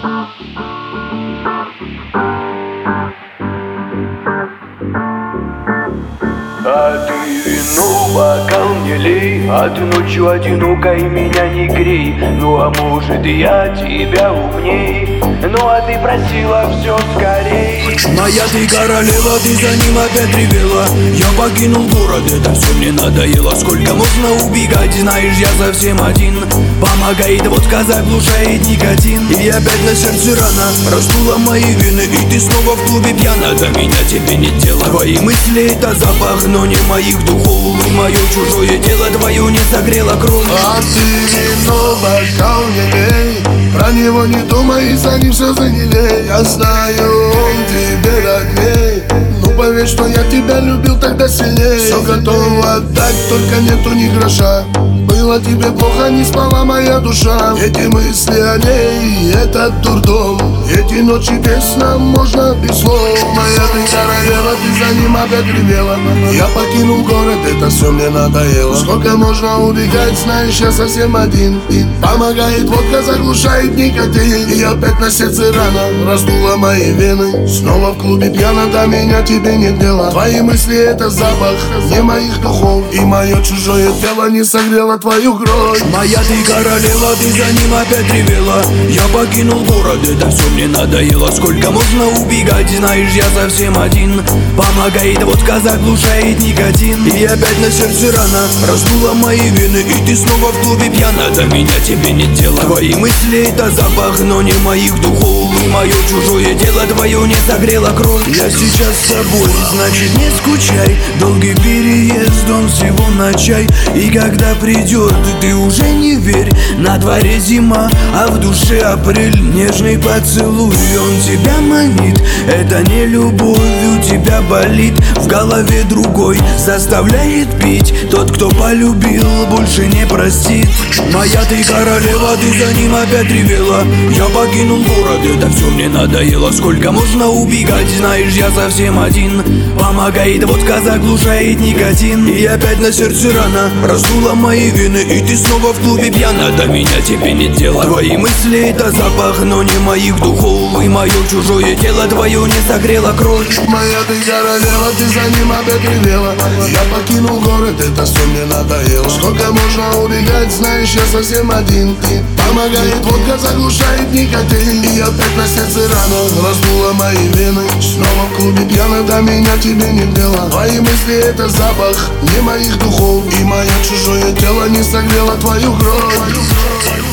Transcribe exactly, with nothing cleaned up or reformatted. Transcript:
А ты вино бокал не лей, а ты ночью одинокой меня не грей. Ну а может я тебя умней, ну а ты просила все скорей. Моя ты королева, ты за ним опять ревела. Я покинул город, это все мне надоело. Сколько можно убегать, знаешь, я совсем один. Помогает водка, заглушает никотин. И опять на сердце рана, раздула мои вены. И ты снова в клубе пьяна, до меня тебе нет дела. Твои мысли это запах, но не моих духов. И мое чужое тело твое не согрело кровь. А ты вино бокал не лей, про него не думай, и за ним все занялей. Я знаю, он тебе родней. Ну поверь, что я тебя любил тогда сильней. Все готово отдать, только нету ни гроша. Было тебе плохо, не спала моя душа. Эти мысли о ней, этот дурдом. Эти ночи без сна, можно без слов. Моя ты королева, ты за ним опять ревела. Я покинул город, это все мне надоело. Сколько можно убегать, знаешь, я совсем один. Помогает водка, заглушает никотин. И опять на сердце рана, раздула мои вены. Снова в клубе пьяна, до меня тебе нет дела. Твои мысли это запах, не моих духов. И мое чужое тело не согрело твою кровь. Моя ты королева, ты за ним опять ревела. Я покинул город, это все мне надоело. Сколько можно убегать, знаешь, я совсем один. Помогает водка, заглушает никотин. И опять на сердце рана, раздула мои вены. И ты снова в клубе пьяна, до меня тебе нет дела. Твои мысли это запах, но не моих духов. И мое чужое тело твое не согрело кровь. Я сейчас с собой, значит не скучай. Долгий переезд, он всего на чай. И когда придет, ты уже не верь. На дворе зима, а в душе апрель. Нежный поцелуй, он тебя манит. Это не любовь, у тебя болит. В голове другой заставляет пить. Тот, кто полюбил, больше не простит. Моя ты королева, ты за ним опять ревела. Я покинул город, это все мне надоело. Сколько можно убегать, знаешь, я совсем один. Помогает водка, заглушает никотин. И опять на сердце рана, раздула мои вены. И ты снова в клубе пьяна, до меня тебе нет дела. Твои мысли это запах, но не моих духов. И мое чужое тело твое не согрело кровь. Моя ты королева, ты за ним опять ревела. Я покинул город, это все мне надоело. Сколько можно убегать, знаешь, я совсем один. Помогает водка, заглушает никотин. И опять на сердце рана, раздула мои вены. Снова в клубе пьяна, до меня тебе нет дела. Твои мысли это запах, не моих духов. И мое чужое тело не согрело твою кровь.